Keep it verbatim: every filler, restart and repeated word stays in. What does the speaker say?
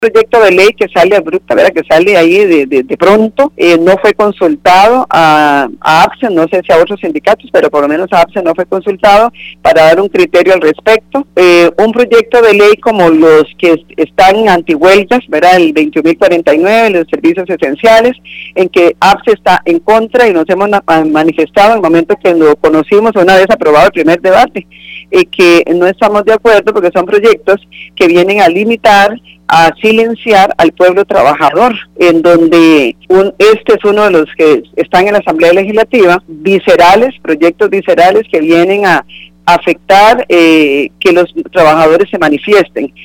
proyecto de ley que sale abrupta, ¿verdad? Que sale ahí de, de, de pronto, eh, no fue consultado a, a APSE, no sé si a otros sindicatos, pero por lo menos a APSE no fue consultado para dar un criterio al respecto. Eh, un proyecto de ley como los que est están antihuelgas, ¿verdad? El veintiún mil cuarenta y nueve, los servicios esenciales, en que APSE está en contra y nos hemos manifestado en el momento que lo conocimos una vez aprobado el primer debate, eh, que no estamos de acuerdo porque son proyectos que vienen a limitar, a silenciar al pueblo trabajador, en donde un, este es uno de los que están en la Asamblea Legislativa, viscerales, proyectos viscerales que vienen a afectar eh, que los trabajadores se manifiesten.